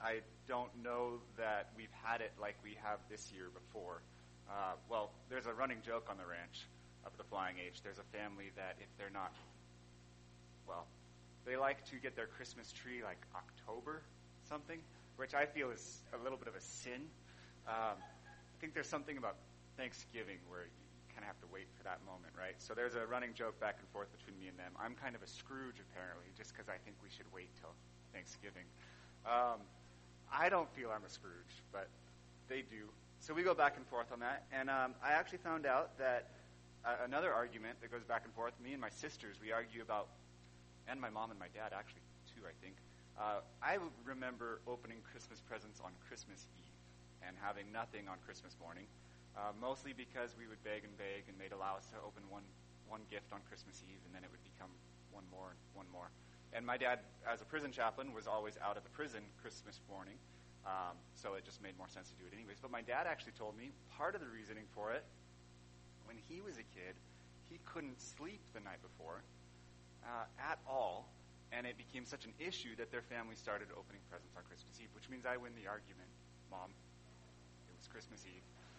I don't know that we've had it like we have this year before. Well, there's a running joke on the ranch up at the Flying H. There's a family that if they're not, well, they like to get their Christmas tree like October something, which I feel is a little bit of a sin. I think there's something about Thanksgiving where you kind of have to wait for that moment, right? So there's a running joke back and forth between me and them. I'm kind of a Scrooge, apparently, just because I think we should wait till Thanksgiving. I don't feel I'm a Scrooge, but they do. So we go back and forth on that. And I actually found out that another argument that goes back and forth, me and my sisters, we argue about, and my mom and my dad actually, too, I think. I remember opening Christmas presents on Christmas Eve and having nothing on Christmas morning, mostly because we would beg, and they'd allow us to open one gift on Christmas Eve, and then it would become one more and one more. And my dad, as a prison chaplain, was always out of the prison Christmas morning, so it just made more sense to do it anyways. But my dad actually told me part of the reasoning for it, when he was a kid, he couldn't sleep the night before at all, and it became such an issue that their family started opening presents on Christmas Eve, which means I win the argument, Mom. It was Christmas Eve.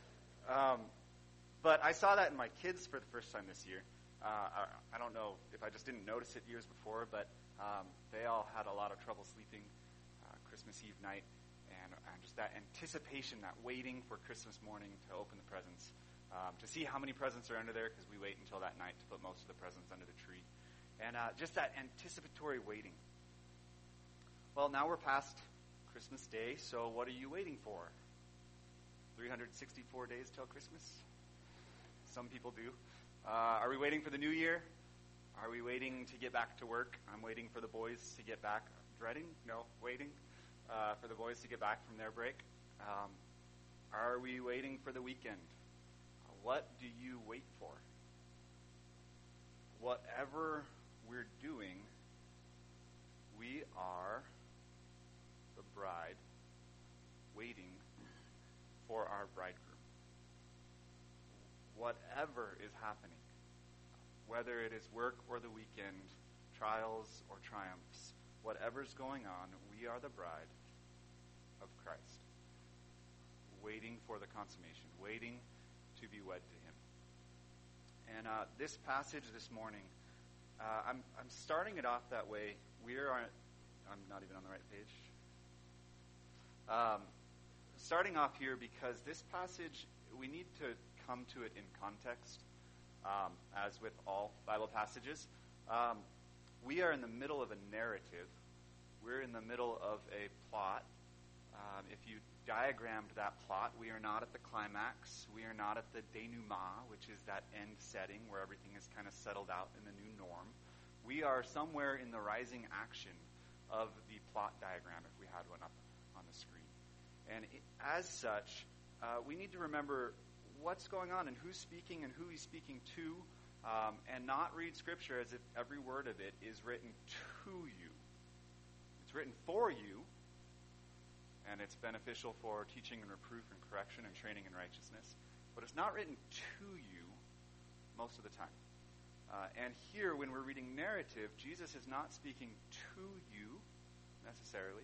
But I saw that in my kids for the first time this year. I don't know if I just didn't notice it years before, but they all had a lot of trouble sleeping Christmas Eve night, and just that anticipation, that waiting for Christmas morning to open the presents, to see how many presents are under there, because we wait until that night to put most of the presents under the tree. And just that anticipatory waiting. Well, now we're past Christmas Day, so what are you waiting for? 364 days till Christmas? Some people do. Are we waiting for the new year? Are we waiting to get back to work? I'm waiting for the boys to get back. Dreading? No, waiting for the boys to get back from their break. Are we waiting for the weekend? What do you wait for? Whatever we're doing, we are the bride waiting for our bridegroom. Whatever is happening, whether it is work or the weekend, trials or triumphs, whatever's going on, we are the bride of Christ, waiting for the consummation, waiting to be wed to him. And this passage this morning, I'm starting it off that way. I'm not even on the right page. Starting off here because this passage, we need to come to it in context, as with all Bible passages. We are in the middle of a narrative. We're in the middle of a plot. If you diagrammed that plot, we are not at the climax. We are not at the denouement, which is that end setting where everything is kind of settled out in the new norm. We are somewhere in the rising action of the plot diagram, if we had one up on the screen. And as such, we need to remember what's going on and who's speaking and who he's speaking to, and not read Scripture as if every word of it is written to you. It's written for you, and it's beneficial for teaching and reproof and correction and training in righteousness. But it's not written to you most of the time. And here, when we're reading narrative, Jesus is not speaking to you necessarily.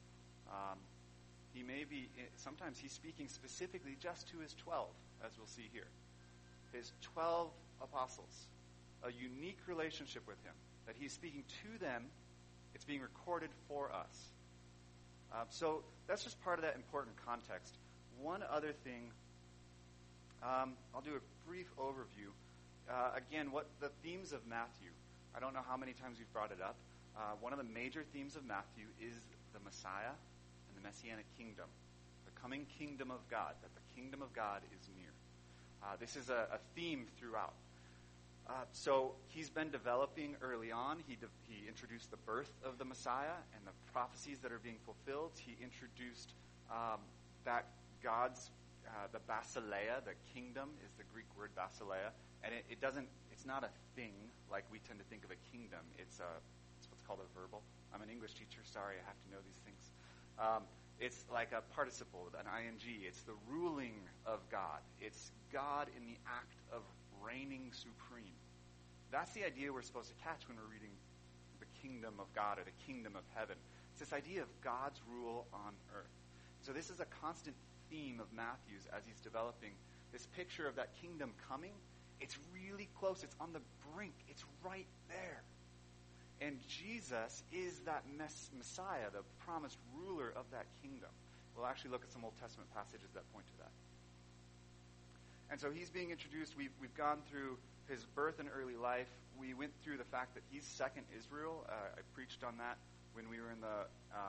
He may be, sometimes he's speaking specifically just to his 12, as we'll see here. His 12 apostles, a unique relationship with him, that he's speaking to them. It's being recorded for us. So that's just part of that important context. One other thing, I'll do a brief overview. Again, what the themes of Matthew. I don't know how many times we've brought it up. One of the major themes of Matthew is the Messiah and the Messianic kingdom, the coming kingdom of God, that the kingdom of God is near. This is a theme throughout. So he's been developing early on. He introduced the birth of the Messiah and the prophecies that are being fulfilled. He introduced that God's, the basileia, the kingdom is the Greek word basileia. And it's not a thing like we tend to think of a kingdom. It's what's called a verbal. I'm an English teacher. Sorry, I have to know these things. It's like a participle, an ing. It's the ruling of God. It's God in the act of reigning supreme. That's the idea we're supposed to catch when we're reading the kingdom of God or the kingdom of heaven. It's this idea of God's rule on earth. So this is a constant theme of Matthew's as he's developing this picture of that kingdom coming. It's really close. It's on the brink. It's right there. And Jesus is that Messiah, the promised ruler of that kingdom. We'll actually look at some Old Testament passages that point to that. And so he's being introduced. We've gone through his birth and early life. We went through the fact that he's second Israel. I preached on that when we were in the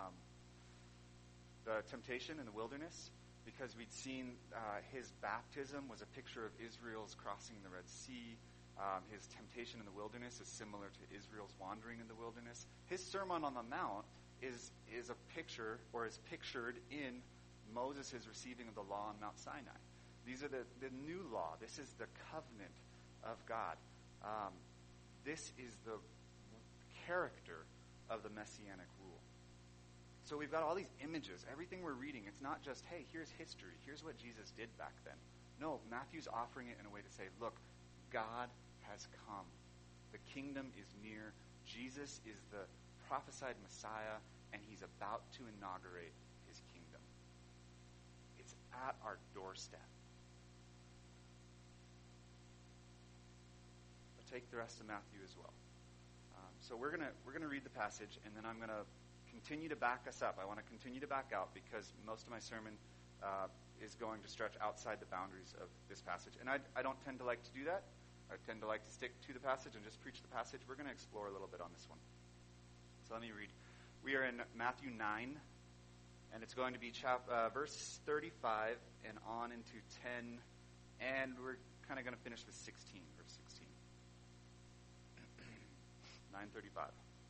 temptation in the wilderness, because we'd seen his baptism was a picture of Israel's crossing the Red Sea. His temptation in the wilderness is similar to Israel's wandering in the wilderness. His Sermon on the Mount is a picture, or is pictured in Moses' receiving of the law on Mount Sinai. These are the new law. This is the covenant of God. This is the character of the messianic rule. So we've got all these images. Everything we're reading, it's not just, hey, here's history. Here's what Jesus did back then. No, Matthew's offering it in a way to say, look, God has come. The kingdom is near. Jesus is the prophesied Messiah, and he's about to inaugurate his kingdom. It's at our doorstep. But take the rest of Matthew as well. So we're gonna read the passage, and then I'm gonna continue to back us up. I want to continue to back out because most of my sermon is going to stretch outside the boundaries of this passage. And I don't tend to like to do that. I tend to like to stick to the passage and just preach the passage. We're going to explore a little bit on this one. So let me read. We are in Matthew 9, and it's going to be verse 35 and on into 10, and we're kind of going to finish with 16, verse 16. 9:35.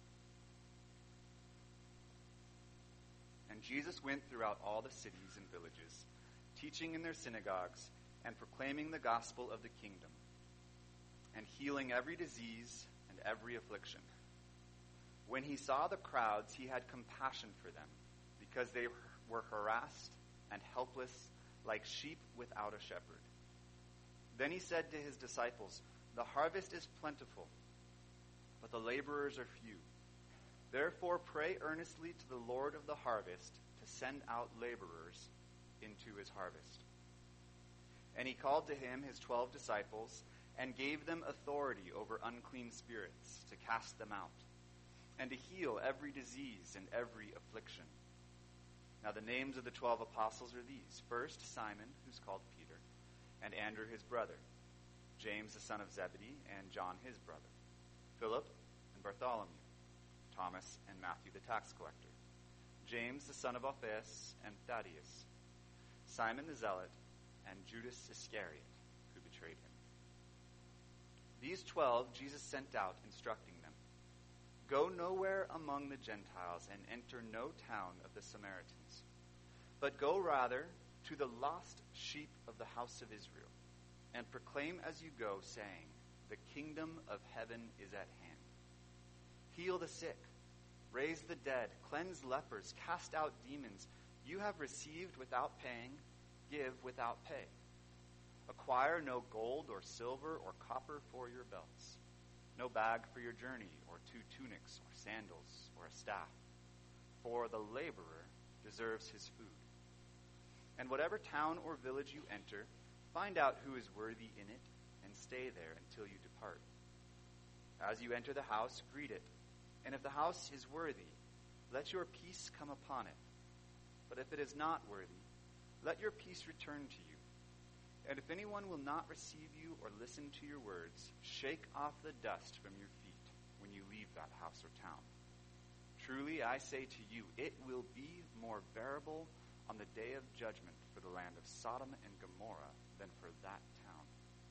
And Jesus went throughout all the cities and villages, teaching in their synagogues and proclaiming the gospel of the kingdom, and healing every disease and every affliction. When he saw the crowds, he had compassion for them, because they were harassed and helpless, like sheep without a shepherd. Then he said to his disciples, "The harvest is plentiful, but the laborers are few. Therefore pray earnestly to the Lord of the harvest to send out laborers into his harvest." And he called to him his 12 disciples and gave them authority over unclean spirits to cast them out and to heal every disease and every affliction. Now the names of the 12 apostles are these. First, Simon, who's called Peter, and Andrew his brother, James the son of Zebedee, and John his brother, Philip and Bartholomew, Thomas and Matthew the tax collector, James the son of Alphaeus and Thaddeus, Simon the zealot, and Judas Iscariot, who betrayed him. These 12 Jesus sent out, instructing them, "Go nowhere among the Gentiles and enter no town of the Samaritans, but go rather to the lost sheep of the house of Israel, and proclaim as you go, saying, 'The kingdom of heaven is at hand.' Heal the sick, raise the dead, cleanse lepers, cast out demons. You have received without paying, give without pay. Acquire no gold or silver or copper for your belts, no bag for your journey, or 2 tunics, or sandals, or a staff. For the laborer deserves his food. And whatever town or village you enter, find out who is worthy in it, and stay there until you depart. As you enter the house, greet it. And if the house is worthy, let your peace come upon it. But if it is not worthy, let your peace return to you. And if anyone will not receive you or listen to your words, shake off the dust from your feet when you leave that house or town. Truly, I say to you, it will be more bearable on the day of judgment for the land of Sodom and Gomorrah than for that town.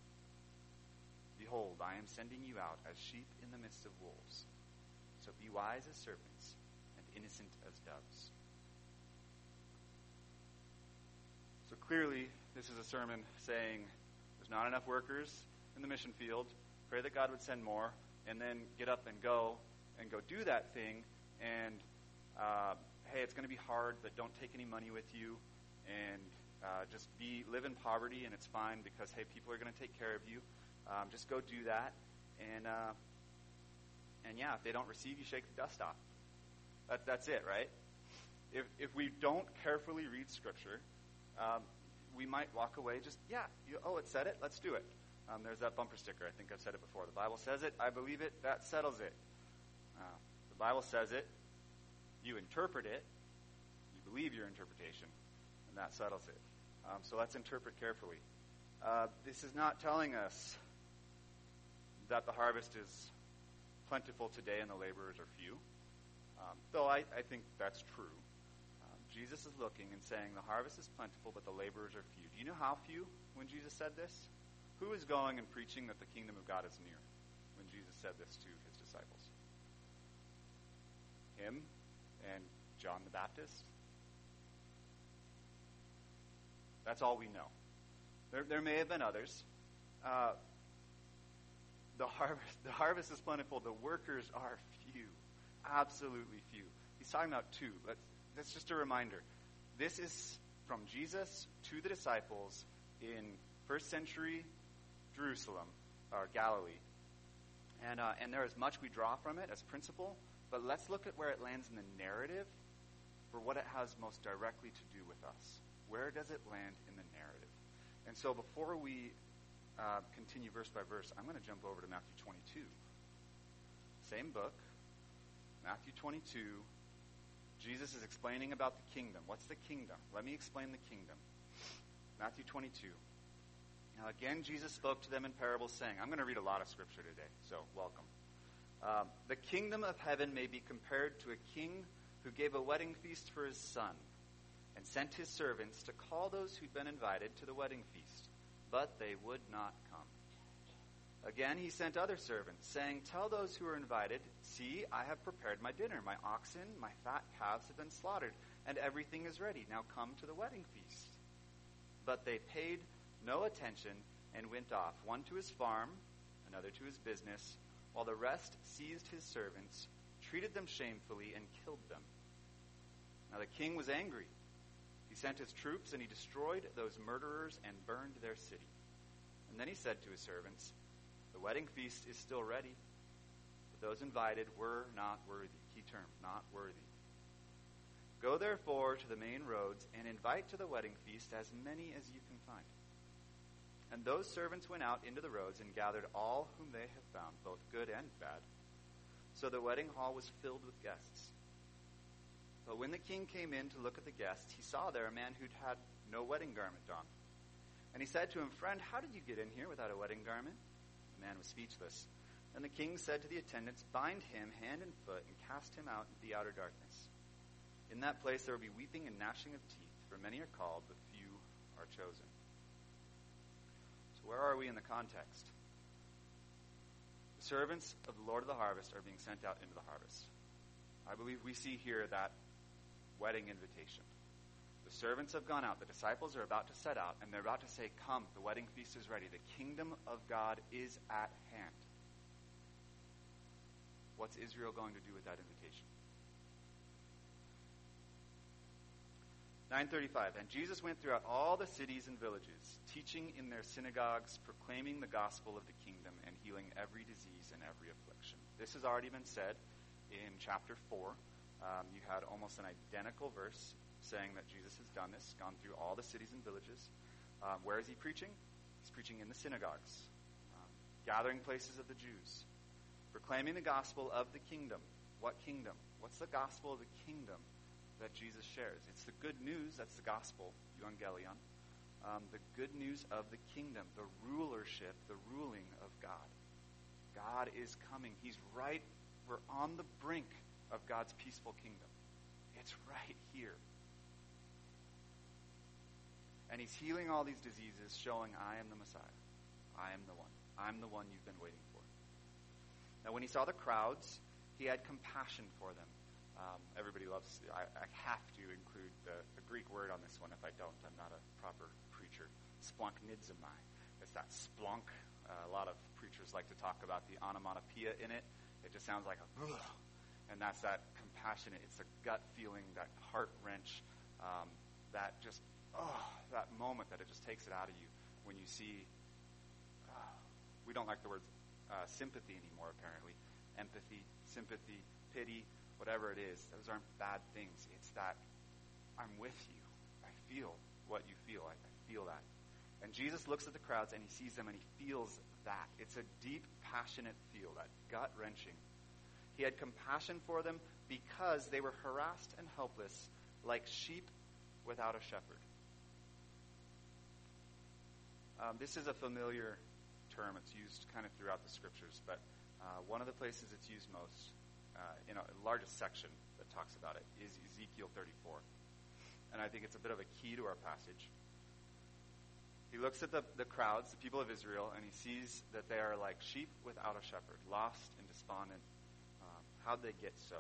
Behold, I am sending you out as sheep in the midst of wolves. So be wise as serpents and innocent as doves." So clearly, this is a sermon saying there's not enough workers in the mission field. Pray that God would send more, and then get up and go do that thing. And hey, it's going to be hard, but don't take any money with you, and just live in poverty, and it's fine because hey, people are going to take care of you. Just go do that, and yeah, if they don't receive you, shake the dust off. That's it, right? If we don't carefully read Scripture, we might walk away just, it said it, let's do it. There's that bumper sticker. I think I've said it before. The Bible says it, I believe it, that settles it. The Bible says it, you interpret it, you believe your interpretation, and that settles it. So let's interpret carefully. This is not telling us that the harvest is plentiful today and the laborers are few, though I think that's true. Jesus is looking and saying the harvest is plentiful, but the laborers are few. Do you know how few when Jesus said this? Who is going and preaching that the kingdom of God is near when Jesus said this to his disciples? Him and John the Baptist? That's all we know. There may have been others. The harvest is plentiful. The workers are few. Absolutely few. He's talking about two. That's just a reminder. This is from Jesus to the disciples in first century Jerusalem, or Galilee. And there is much we draw from it as principle, but let's look at where it lands in the narrative for what it has most directly to do with us. Where does it land in the narrative? And so before we continue verse by verse, I'm going to jump over to Matthew 22. Same book, Matthew 22. Jesus is explaining about the kingdom. What's the kingdom? Let me explain the kingdom. Matthew 22. Now again, Jesus spoke to them in parables, saying, I'm going to read a lot of scripture today, so welcome. The kingdom of heaven may be compared to a king who gave a wedding feast for his son, and sent his servants to call those who'd been invited to the wedding feast, but they would not come. Again, he sent other servants, saying, tell those who are invited, see, I have prepared my dinner. My oxen, my fat calves have been slaughtered, and everything is ready. Now come to the wedding feast. But they paid no attention and went off, one to his farm, another to his business, while the rest seized his servants, treated them shamefully, and killed them. Now the king was angry. He sent his troops, and he destroyed those murderers and burned their city. And then he said to his servants, the wedding feast is still ready, but those invited were not worthy. Key term, not worthy. Go therefore to the main roads and invite to the wedding feast as many as you can find. And those servants went out into the roads and gathered all whom they had found, both good and bad. So the wedding hall was filled with guests. But when the king came in to look at the guests, he saw there a man who'd had no wedding garment on. And he said to him, friend, how did you get in here without a wedding garment? The man was speechless. Then the king said to the attendants, bind him hand and foot and cast him out into the outer darkness. In that place there will be weeping and gnashing of teeth, for many are called, but few are chosen. So where are we in the context? The servants of the Lord of the harvest are being sent out into the harvest. I believe we see here that wedding invitation. The servants have gone out. The disciples are about to set out, and they're about to say, come, the wedding feast is ready. The kingdom of God is at hand. What's Israel going to do with that invitation? 9:35, and Jesus went throughout all the cities and villages, teaching in their synagogues, proclaiming the gospel of the kingdom, and healing every disease and every affliction. This has already been said in chapter 4. You had almost an identical verse saying that Jesus has done this, gone through all the cities and villages. Where is he preaching? He's preaching in the synagogues, gathering places of the Jews, proclaiming the gospel of the kingdom. What kingdom? What's the gospel of the kingdom that Jesus shares? It's the good news, that's the gospel, euangelion, the good news of the kingdom, the rulership, the ruling of God. God is coming. We're on the brink of God's peaceful kingdom. It's right here. And he's healing all these diseases, showing, I am the Messiah. I am the one. I'm the one you've been waiting for. Now, when he saw the crowds, he had compassion for them. Everybody loves, I have to include the Greek word on this one. If I don't, I'm not a proper preacher. Splanchnizomai. It's that splunk. A lot of preachers like to talk about the onomatopoeia in it. It just sounds like a ugh. And that's that compassionate, it's a gut feeling, that heart wrench, that just, that moment that it just takes it out of you when you see, we don't like the word sympathy anymore, apparently. Empathy, sympathy, pity, whatever it is, those aren't bad things. It's that I'm with you. I feel what you feel. I feel that. And Jesus looks at the crowds and he sees them and he feels that. It's a deep, passionate feel, that gut-wrenching. He had compassion for them because they were harassed and helpless, like sheep without a shepherd. This is a familiar term. It's used kind of throughout the scriptures, but one of the places it's used most, in a largest section that talks about it, is Ezekiel 34. And I think it's a bit of a key to our passage. He looks at the crowds, the people of Israel, and he sees that they are like sheep without a shepherd, lost and despondent. How'd they get so?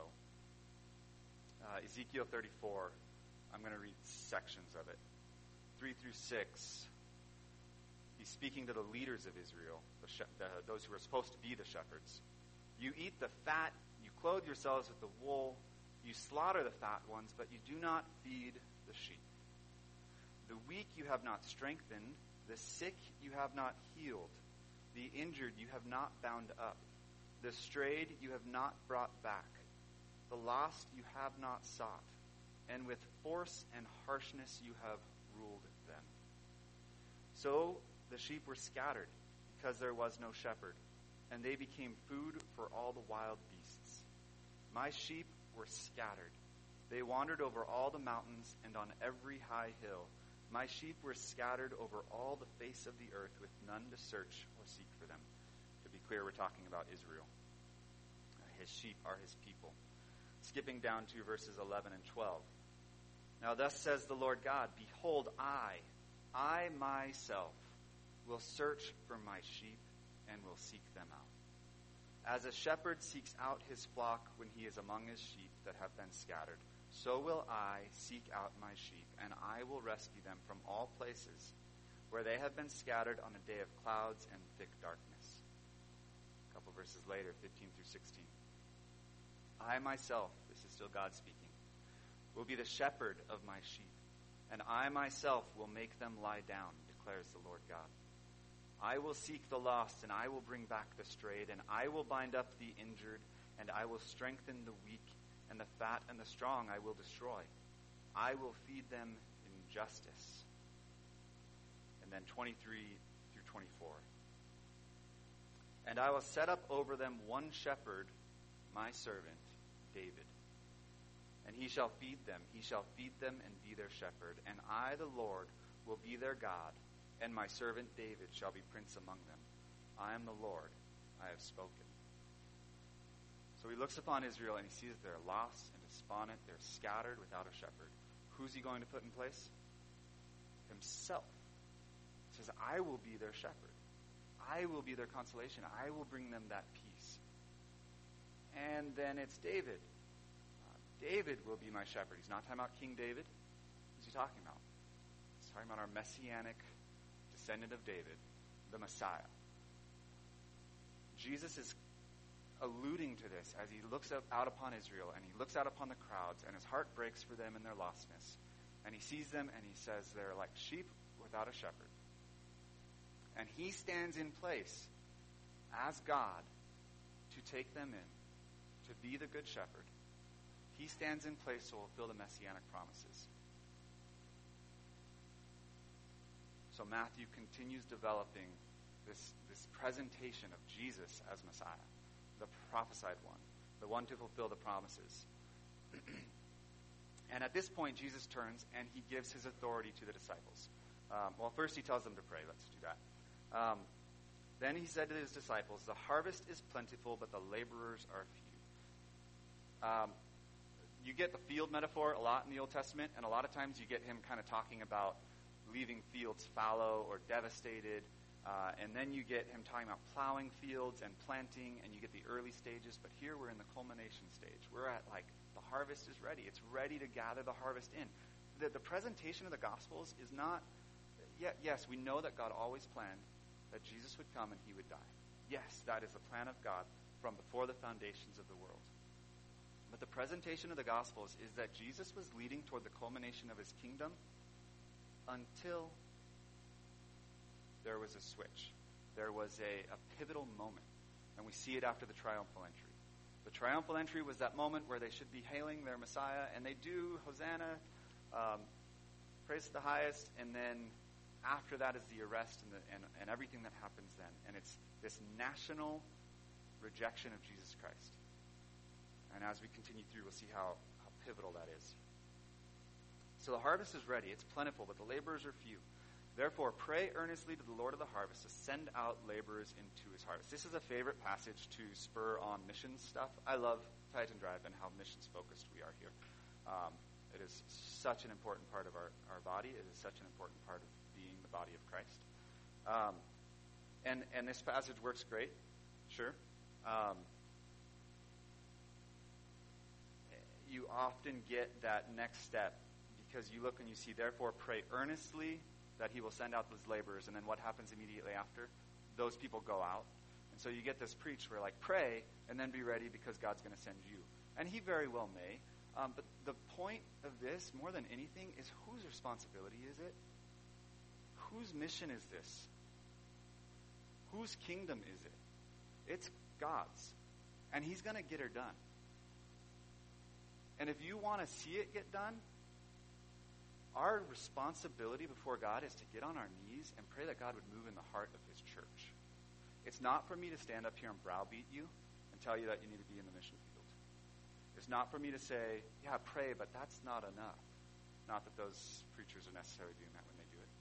Ezekiel 34, I'm going to read sections of it. 3 through 6. He's speaking to the leaders of Israel, those who are supposed to be the shepherds. You eat the fat, you clothe yourselves with the wool, you slaughter the fat ones, but you do not feed the sheep. The weak you have not strengthened, the sick you have not healed, the injured you have not bound up, the strayed you have not brought back, the lost you have not sought, and with force and harshness you have ruled them. So the sheep were scattered, because there was no shepherd, and they became food for all the wild beasts. My sheep were scattered. They wandered over all the mountains and on every high hill. My sheep were scattered over all the face of the earth, with none to search or seek for them. To be clear, we're talking about Israel. His sheep are his people. Skipping down to verses 11 and 12. Now thus says the Lord God, behold, I myself will search for my sheep and will seek them out. As a shepherd seeks out his flock when he is among his sheep that have been scattered, so will I seek out my sheep, and I will rescue them from all places where they have been scattered on a day of clouds and thick darkness. A couple verses later, 15 through 16. I myself, this is still God speaking, will be the shepherd of my sheep, and I myself will make them lie down, declares the Lord God. I will seek the lost, and I will bring back the strayed, and I will bind up the injured, and I will strengthen the weak, and the fat and the strong I will destroy. I will feed them in justice. And then 23 through 24. And I will set up over them one shepherd, my servant, David. And he shall feed them. He shall feed them and be their shepherd. And I, the Lord, will be their God, and my servant David shall be prince among them. I am the Lord, I have spoken. So he looks upon Israel and he sees they're lost and despondent. They're scattered without a shepherd. Who's he going to put in place? Himself. He says, I will be their shepherd. I will be their consolation. I will bring them that peace. And then it's David. David will be my shepherd. He's not talking about King David. Who's he talking about? He's talking about our messianic descendant of David, the Messiah. Jesus is alluding to this as he looks out upon Israel, and he looks out upon the crowds, and his heart breaks for them in their lostness. And he sees them, and he says they're like sheep without a shepherd. And he stands in place as God to take them in, to be the good shepherd. He stands in place to fulfill the messianic promises. So Matthew continues developing this presentation of Jesus as Messiah, the prophesied one, the one to fulfill the promises. And at this point, Jesus turns and he gives his authority to the disciples. Well, first he tells them to pray. Let's do that. Then he said to his disciples, the harvest is plentiful, but the laborers are few. You get the field metaphor a lot in the Old Testament, and a lot of times you get him kind of talking about leaving fields fallow or devastated, and then you get him talking about plowing fields and planting, and you get the early stages, but here we're in the culmination stage. We're at, like, the harvest is ready. It's ready to gather the harvest in. The presentation of the Gospels is not, yes, we know that God always planned that Jesus would come and he would die. Yes, that is the plan of God from before the foundations of the world. But the presentation of the Gospels is that Jesus was leading toward the culmination of his kingdom until there was a switch. There was a pivotal moment. And we see it after the triumphal entry. The triumphal entry was that moment where they should be hailing their Messiah, and they do, Hosanna, praise to the highest, and then after that is the arrest and everything that happens then. And it's this national rejection of Jesus Christ. And as we continue through, we'll see how pivotal that is. So the harvest is ready. It's plentiful, but the laborers are few. Therefore, pray earnestly to the Lord of the harvest to send out laborers into his harvest. This is a favorite passage to spur on missions stuff. I love Titan Drive and how missions-focused we are here. It is such an important part of our body. It is such an important part of being the body of Christ. And this passage works great, sure. You often get that next step because you look and you see, therefore, pray earnestly that he will send out those laborers. And then what happens immediately after? Those people go out. And so you get this preach where, like, pray and then be ready because God's going to send you. And he very well may. But the point of this, more than anything, is whose responsibility is it? Whose mission is this? Whose kingdom is it? It's God's. And he's going to get her done. And if you want to see it get done, our responsibility before God is to get on our knees and pray that God would move in the heart of his church. It's not for me to stand up here and browbeat you and tell you that you need to be in the mission field. It's not for me to say, yeah, pray, but that's not enough. Not that those preachers are necessarily doing that when they do it.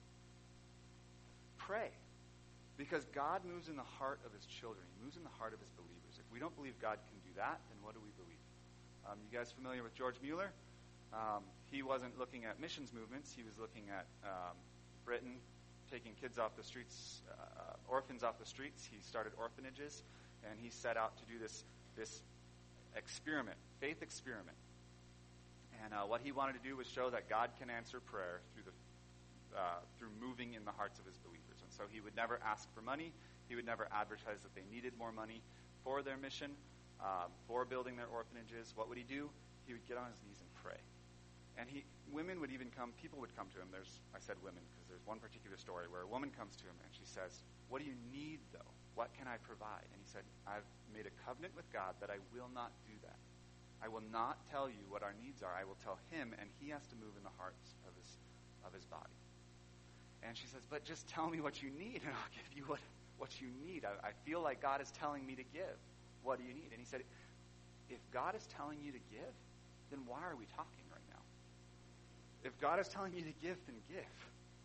Pray. Because God moves in the heart of his children. He moves in the heart of his believers. If we don't believe God can do that, then what do we believe? You guys familiar with George Mueller? He wasn't looking at missions movements. He was looking at Britain taking kids off the streets, orphans off the streets. He started orphanages, and he set out to do this experiment, faith experiment. And what he wanted to do was show that God can answer prayer through moving in the hearts of his believers. And so he would never ask for money. He would never advertise that they needed more money for their mission, for building their orphanages. What would he do? He would get on his knees and pray. And women would even come, people would come to him. I said women because there's one particular story where a woman comes to him and she says, what do you need though? What can I provide? And he said, I've made a covenant with God that I will not do that. I will not tell you what our needs are. I will tell him, and he has to move in the hearts of his body. And she says, but just tell me what you need and I'll give you what you need. I feel like God is telling me to give. What do you need? And he said, if God is telling you to give, then why are we talking right now? If God is telling you to give, then give.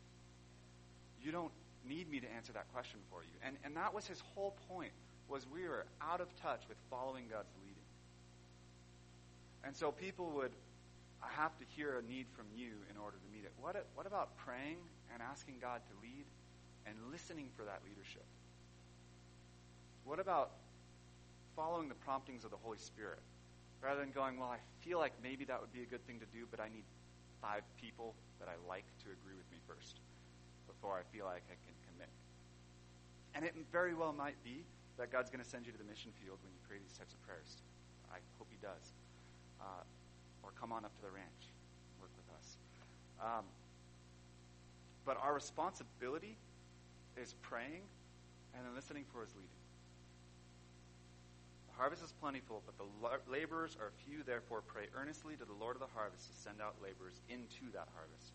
You don't need me to answer that question for you. And that was his whole point, was we were out of touch with following God's leading. And so people would have to hear a need from you in order to meet it. What about praying and asking God to lead and listening for that leadership? What about following the promptings of the Holy Spirit? Rather than going, well, I feel like maybe that would be a good thing to do, but I need 5 people that I like to agree with me first before I feel like I can commit. And it very well might be that God's going to send you to the mission field when you pray these types of prayers. I hope he does. Or come on up to the ranch, work with us. But our responsibility is praying and then listening for his leading. The harvest is plentiful, but the laborers are few. Therefore, pray earnestly to the Lord of the harvest to send out laborers into that harvest.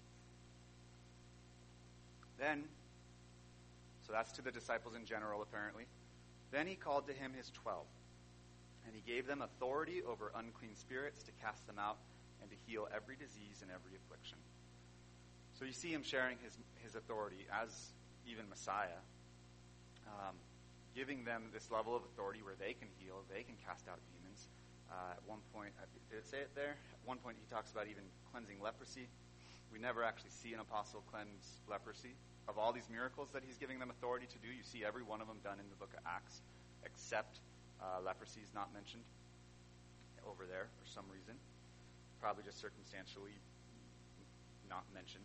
Then, so that's to the disciples in general, apparently. Then he called to him his 12. And he gave them authority over unclean spirits to cast them out and to heal every disease and every affliction. So you see him sharing his authority as even Messiah, giving them this level of authority where they can heal, they can cast out demons. At one point, did it say it there? At one point he talks about even cleansing leprosy. We never actually see an apostle cleanse leprosy. Of all these miracles that he's giving them authority to do, you see every one of them done in the book of Acts, except leprosy is not mentioned over there for some reason. Probably just circumstantially not mentioned.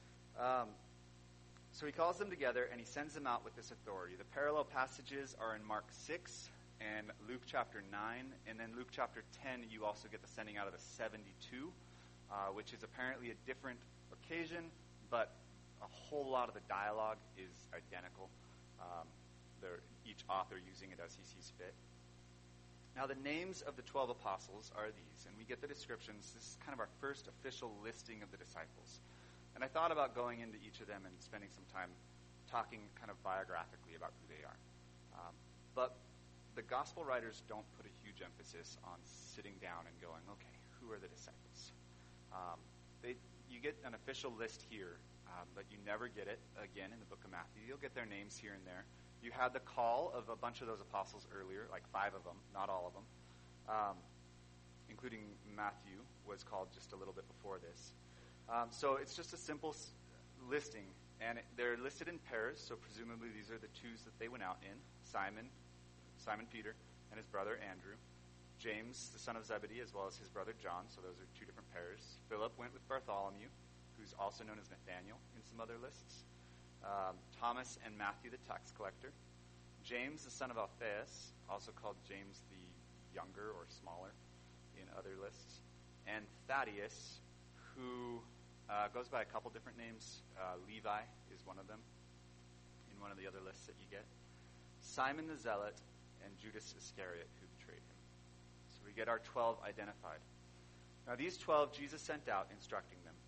So he calls them together and he sends them out with this authority. The parallel passages are in Mark 6 and Luke chapter 9. And then Luke chapter 10, you also get the sending out of the 72, which is apparently a different occasion, but a whole lot of the dialogue is identical. Each author using it as he sees fit. Now, the names of the 12 apostles are these, and we get the descriptions. This is kind of our first official listing of the disciples. And I thought about going into each of them and spending some time talking kind of biographically about who they are. But the gospel writers don't put a huge emphasis on sitting down and going, okay, who are the disciples? You get an official list here, but you never get it again in the book of Matthew. You'll get their names here and there. You had the call of a bunch of those apostles earlier, like 5 of them, not all of them, including Matthew was called just a little bit before this. So it's just a simple listing, and they're listed in pairs, so presumably these are the 2s that they went out in, Simon Peter, and his brother Andrew. James, the son of Zebedee, as well as his brother John, so those are 2 different pairs. Philip went with Bartholomew, who's also known as Nathaniel in some other lists. Thomas and Matthew, the tax collector. James, the son of Alphaeus, also called James the younger or smaller in other lists. And Thaddeus, who goes by a couple different names. Levi is one of them in one of the other lists that you get. Simon the Zealot, and Judas Iscariot, who betrayed him. So we get our 12 identified. Now these 12 Jesus sent out, instructing them.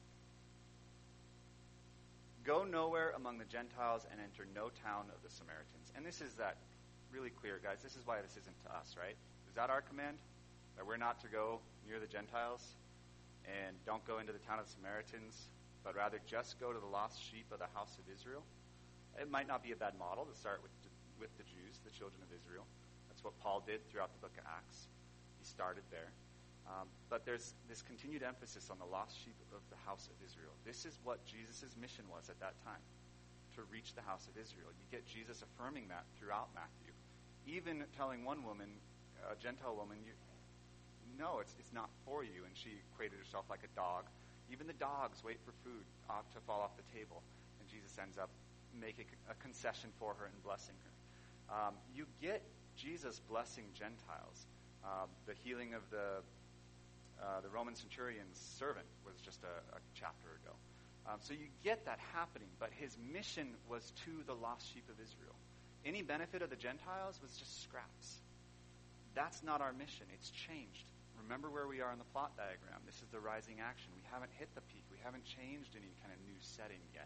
Go nowhere among the Gentiles and enter no town of the Samaritans. And this is that really clear, guys. This is why this isn't to us, right? Is that our command? That we're not to go near the Gentiles and don't go into the town of the Samaritans, but rather just go to the lost sheep of the house of Israel? It might not be a bad model to start with the Jews, the children of Israel. That's what Paul did throughout the book of Acts. He started there. But there's this continued emphasis on the lost sheep of the house of Israel. This is what Jesus' mission was at that time, to reach the house of Israel. You get Jesus affirming that throughout Matthew. Even telling one woman, a Gentile woman, no, it's not for you. And she equated herself like a dog. Even the dogs wait for food to fall off the table. And Jesus ends up making a concession for her and blessing her. You get Jesus blessing Gentiles. The healing of the Roman centurion's servant was just a chapter ago. So you get that happening, but his mission was to the lost sheep of Israel. Any benefit of the Gentiles was just scraps. That's not our mission. It's changed. Remember where we are in the plot diagram. This is the rising action. We haven't hit the peak. We haven't changed any kind of new setting yet.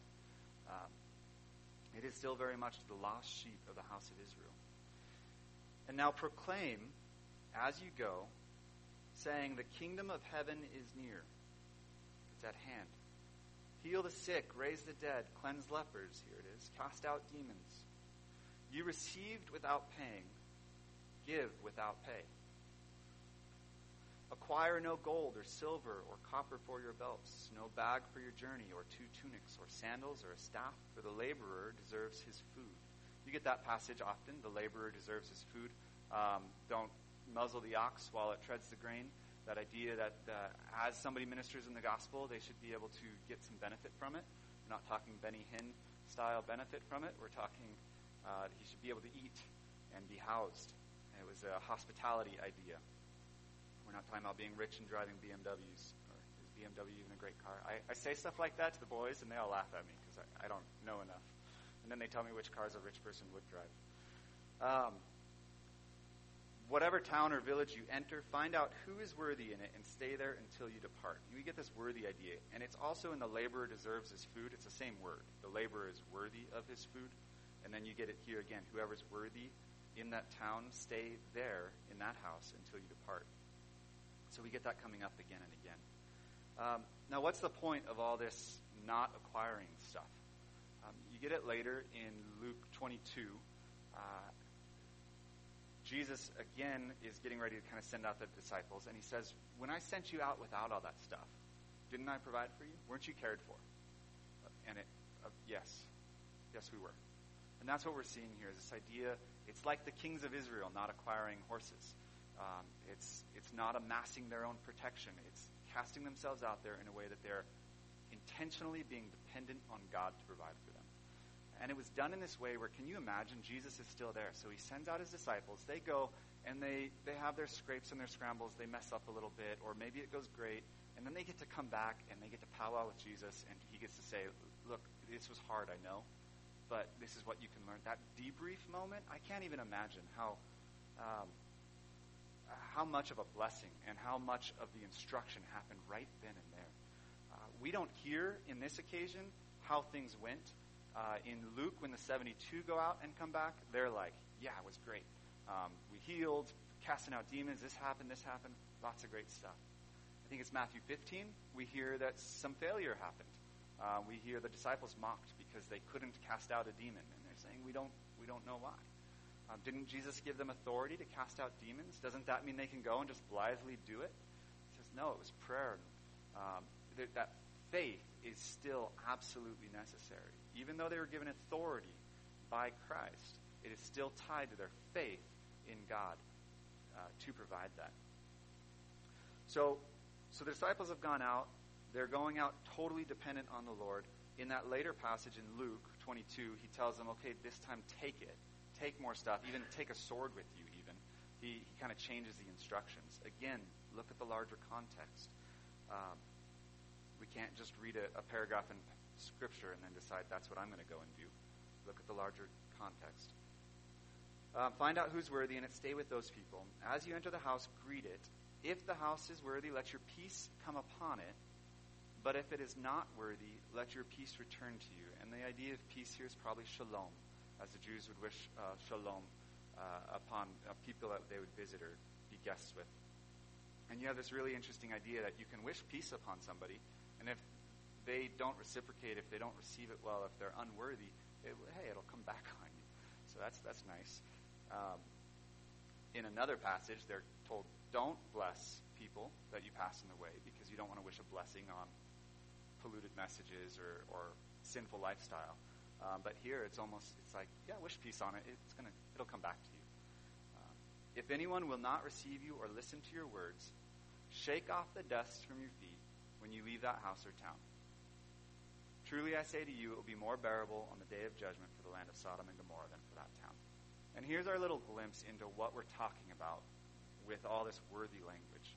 It is still very much the lost sheep of the house of Israel. And now proclaim, as you go, saying, the kingdom of heaven is near. It's at hand. Heal the sick, raise the dead, cleanse lepers, here it is, cast out demons. You received without paying, give without pay. Acquire no gold or silver or copper for your belts, no bag for your journey, or 2 tunics, or sandals, or a staff, for the laborer deserves his food. You get that passage often, the laborer deserves his food. Don't muzzle the ox while it treads the grain. That idea that as somebody ministers in the gospel, they should be able to get some benefit from it. We're not talking Benny Hinn style benefit from it. We're talking he should be able to eat and be housed. And it was a hospitality idea. We're not talking about being rich and driving BMWs. Or is BMW even a great car? I say stuff like that to the boys, and they all laugh at me because I don't know enough. And then they tell me which cars a rich person would drive. Whatever town or village you enter, find out who is worthy in it and stay there until you depart. You get this worthy idea. And it's also in the laborer deserves his food. It's the same word. The laborer is worthy of his food. And then you get it here again. Whoever's worthy in that town, stay there in that house until you depart. So we get that coming up again and again. Now, what's the point of all this not acquiring stuff? You get it later in Luke 22. Jesus, again, is getting ready to kind of send out the disciples, and he says, when I sent you out without all that stuff, didn't I provide for you? Weren't you cared for? And yes, we were. And that's what we're seeing here, is this idea, it's like the kings of Israel not acquiring horses. It's not amassing their own protection. It's casting themselves out there in a way that they're intentionally being dependent on God to provide for them. And it was done in this way where, can you imagine, Jesus is still there. So he sends out his disciples. They go, and they have their scrapes and their scrambles. They mess up a little bit, or maybe it goes great. And then they get to come back, and they get to powwow with Jesus, and he gets to say, look, this was hard, I know, but this is what you can learn. That debrief moment, I can't even imagine how how much of a blessing and how much of the instruction happened right then and there. We don't hear in this occasion how things went. In Luke, when the 72 go out and come back, they're like, yeah, it was great. We healed, casting out demons, this happened, lots of great stuff. I think it's Matthew 15. We hear that some failure happened. We hear the disciples mocked because they couldn't cast out a demon, and they're saying, we don't know why. Didn't Jesus give them authority to cast out demons? Doesn't that mean they can go and just blithely do it? He says, no, it was prayer. That faith is still absolutely necessary. Even though they were given authority by Christ, it is still tied to their faith in God to provide that. So the disciples have gone out. They're going out totally dependent on the Lord. In that later passage in Luke 22, he tells them, okay, this time take it. Take more stuff. Even take a sword with you, even. He kind of changes the instructions. Again, look at the larger context. We can't just read a paragraph in Scripture and then decide that's what I'm going to go and do. Look at the larger context. Find out who's worthy, and stay with those people. As you enter the house, greet it. If the house is worthy, let your peace come upon it. But if it is not worthy, let your peace return to you. And the idea of peace here is probably shalom, as the Jews would wish shalom upon people that they would visit or be guests with. And you have this really interesting idea that you can wish peace upon somebody, and if they don't reciprocate, if they don't receive it well, if they're unworthy, it'll come back on you. So that's nice. In another passage, they're told, don't bless people that you pass in the way, because you don't want to wish a blessing on polluted messages or sinful lifestyle. But here it's like, yeah, wish peace on it. It'll come back to you. If anyone will not receive you or listen to your words, shake off the dust from your feet when you leave that house or town. Truly I say to you, it will be more bearable on the day of judgment for the land of Sodom and Gomorrah than for that town. And here's our little glimpse into what we're talking about with all this worthy language.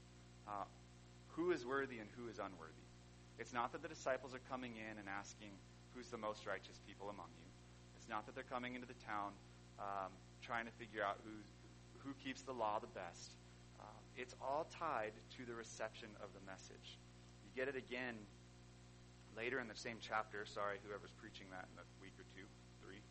Who is worthy and who is unworthy? It's not that the disciples are coming in and asking, who's the most righteous people among you? It's not that they're coming into the town trying to figure out who keeps the law the best. It's all tied to the reception of the message. You get it again later in the same chapter. Sorry, whoever's preaching that in a week or two, 3.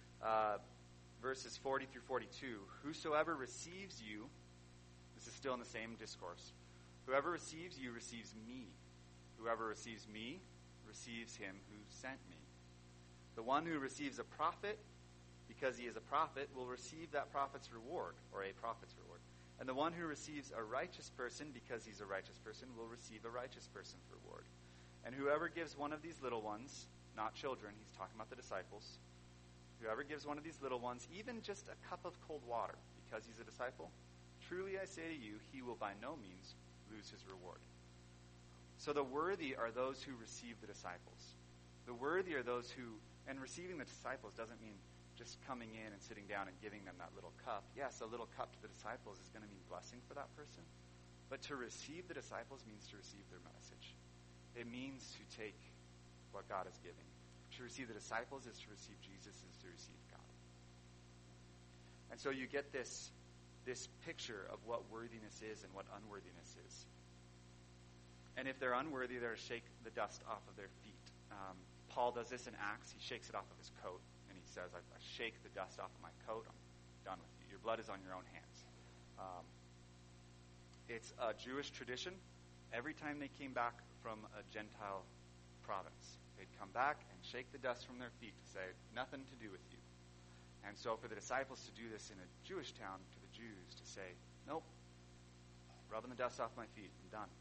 Verses 40 through 42. Whosoever receives you, this is still in the same discourse. Whoever receives you receives me. Whoever receives me receives him who sent me. The one who receives a prophet, because he is a prophet, will receive that prophet's reward, or a prophet's reward. And the one who receives a righteous person, because he's a righteous person, will receive a righteous person's reward. And whoever gives one of these little ones, not children, he's talking about the disciples, whoever gives one of these little ones even just a cup of cold water, because he's a disciple, truly I say to you, he will by no means lose his reward. So the worthy are those who receive the disciples. The worthy are those who, and receiving the disciples doesn't mean just coming in and sitting down and giving them that little cup. Yes, a little cup to the disciples is going to mean blessing for that person. But to receive the disciples means to receive their message. It means to take what God is giving. To receive the disciples is to receive Jesus, is to receive God. And so you get this picture of what worthiness is and what unworthiness is. And if they're unworthy, they're to shake the dust off of their feet. Paul does this in Acts. He shakes it off of his coat, and he says, I shake the dust off of my coat. I'm done with you. Your blood is on your own hands. It's a Jewish tradition. Every time they came back from a Gentile province, they'd come back and shake the dust from their feet to say, nothing to do with you. And so for the disciples to do this in a Jewish town to the Jews, to say, nope, rubbing the dust off my feet, I'm done.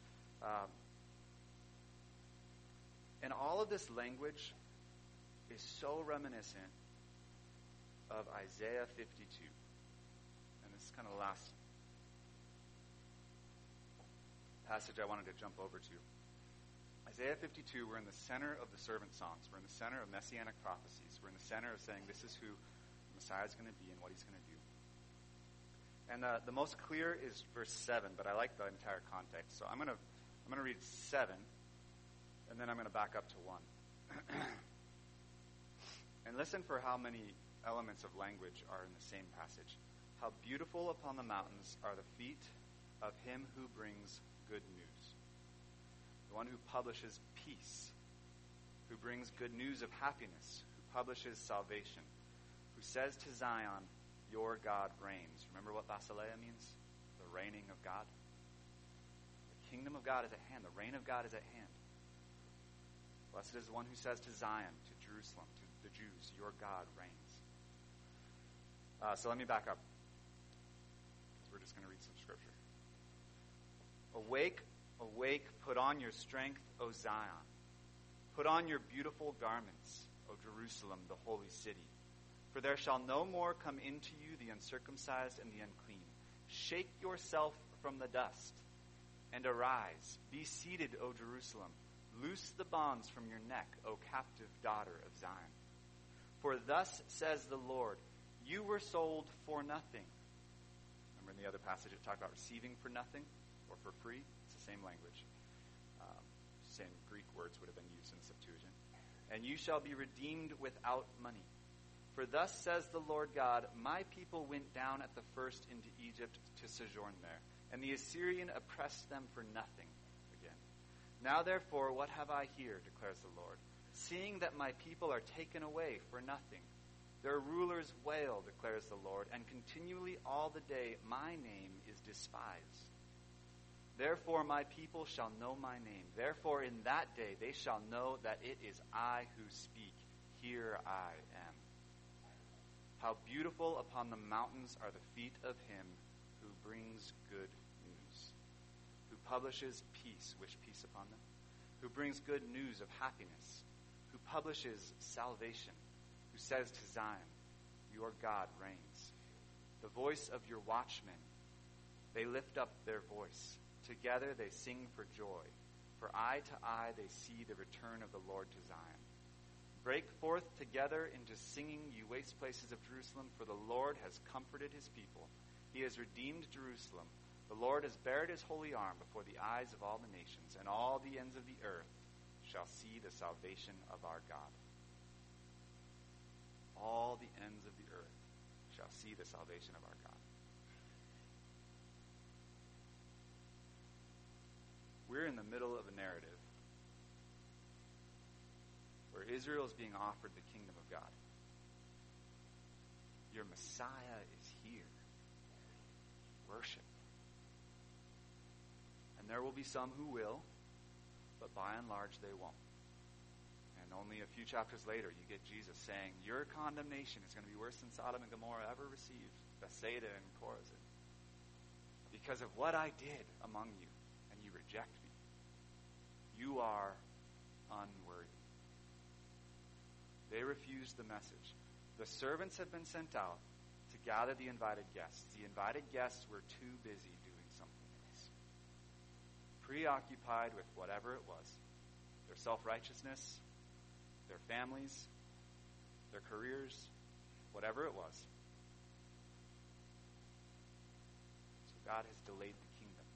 And all of this language is so reminiscent of Isaiah 52. And this is kind of the last passage I wanted to jump over to. Isaiah 52, we're in the center of the servant songs. We're in the center of messianic prophecies. We're in the center of saying this is who the Messiah is going to be and what he's going to do. And the most clear is verse 7, but I like the entire context. So I'm going to read 7, and then I'm going to back up to 1. And listen for how many elements of language are in the same passage. How beautiful upon the mountains are the feet of him who brings good news. The one who publishes peace, who brings good news of happiness, who publishes salvation, who says to Zion, your God reigns. Remember what Basileia means? The reigning of God. The kingdom of God is at hand. The reign of God is at hand. Blessed is the one who says to Zion, to Jerusalem, to the Jews, your God reigns. So let me back up, because we're just going to read some scripture. Awake, awake, put on your strength, O Zion. Put on your beautiful garments, O Jerusalem, the holy city. For there shall no more come into you the uncircumcised and the unclean. Shake yourself from the dust, and arise. Be seated, O Jerusalem. Loose the bonds from your neck, O captive daughter of Zion. For thus says the Lord, you were sold for nothing. Remember in the other passage it talked about receiving for nothing or for free? It's the same language. Same Greek words would have been used in the Septuagint. And you shall be redeemed without money. For thus says the Lord God, my people went down at the first into Egypt to sojourn there, and the Assyrian oppressed them for nothing again. Now therefore, what have I here, declares the Lord, seeing that my people are taken away for nothing? Their rulers wail, declares the Lord, and continually all the day my name is despised. Therefore my people shall know my name. Therefore in that day they shall know that it is I who speak. Here I am. How beautiful upon the mountains are the feet of him who brings good news, who publishes peace, wish peace upon them, who brings good news of happiness, who publishes salvation, who says to Zion, your God reigns. The voice of your watchmen, they lift up their voice. Together they sing for joy. For eye to eye they see the return of the Lord to Zion. Break forth together into singing, you waste places of Jerusalem, for the Lord has comforted his people. He has redeemed Jerusalem. The Lord has bared his holy arm before the eyes of all the nations, and all the ends of the earth shall see the salvation of our God. All the ends of the earth shall see the salvation of our God. We're in the middle of a narrative where Israel is being offered the kingdom of God. Your Messiah is here. Worship. And there will be some who will, but by and large they won't. And only a few chapters later you get Jesus saying, your condemnation is going to be worse than Sodom and Gomorrah ever received, Bethsaida and Chorazin, because of what I did among you, and you reject me. You are unworthy. They refused the message. The servants had been sent out to gather the invited guests. The invited guests were too busy doing something else, preoccupied with whatever it was, their self-righteousness, their families, their careers, whatever it was. So God has delayed the kingdom.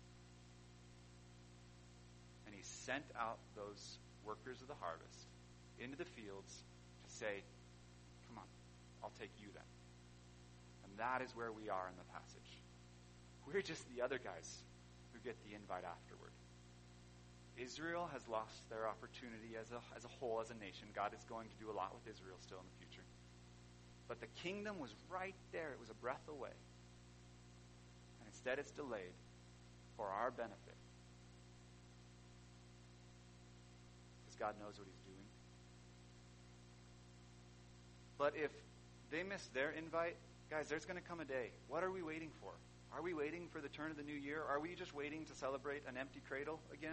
And he sent out those workers of the harvest into the fields to say, come on, I'll take you then. And that is where we are in the passage. We're just the other guys who get the invite afterward. Israel has lost their opportunity as a whole, as a nation. God is going to do a lot with Israel still in the future. But the kingdom was right there. It was a breath away. And instead it's delayed for our benefit. Because God knows what he's doing. But if they miss their invite, guys, there's going to come a day. What are we waiting for? Are we waiting for the turn of the new year? Are we just waiting to celebrate an empty cradle again?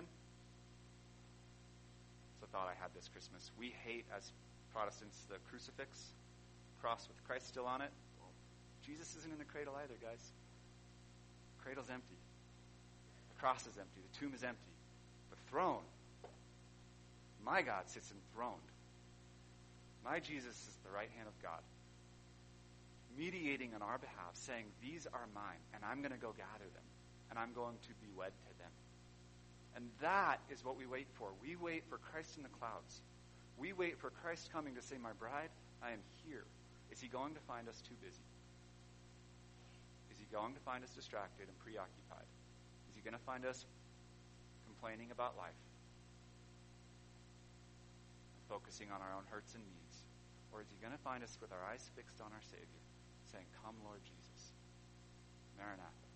It's a thought I had this Christmas. We hate, as Protestants, the crucifix, cross with Christ still on it. Well, Jesus isn't in the cradle either, guys. The cradle's empty. The cross is empty. The tomb is empty. The throne, my God sits enthroned. My Jesus is the right hand of God, mediating on our behalf, saying, these are mine, and I'm going to go gather them, and I'm going to be wed to them. And that is what we wait for. We wait for Christ in the clouds. We wait for Christ coming to say, my bride, I am here. Is he going to find us too busy? Is he going to find us distracted and preoccupied? Is he going to find us complaining about life, focusing on our own hurts and needs? Or is he going to find us with our eyes fixed on our Savior, saying, "Come, Lord Jesus. Maranatha."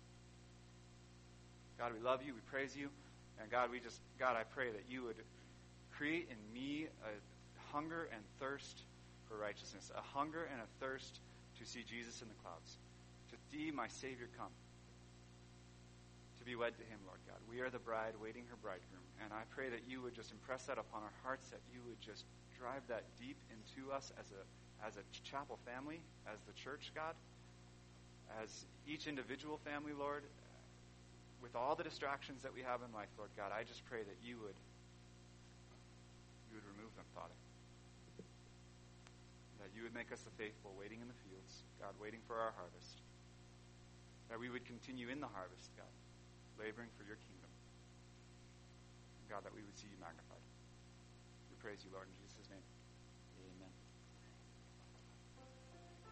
God, we love you. We praise you. And God, I pray that you would create in me a hunger and thirst for righteousness, a hunger and a thirst to see Jesus in the clouds, to see my Savior come, to be wed to him, Lord God. We are the bride waiting her bridegroom. And I pray that you would just impress that upon our hearts, that you would just drive that deep into us as a chapel family, as the church, God, as each individual family, Lord, with all the distractions that we have in life, Lord God. I just pray that you would remove them, Father. That you would make us the faithful, waiting in the fields, God, waiting for our harvest. That we would continue in the harvest, God, laboring for your kingdom. God, that we would see you magnified. We praise you, Lord, in Jesus' name.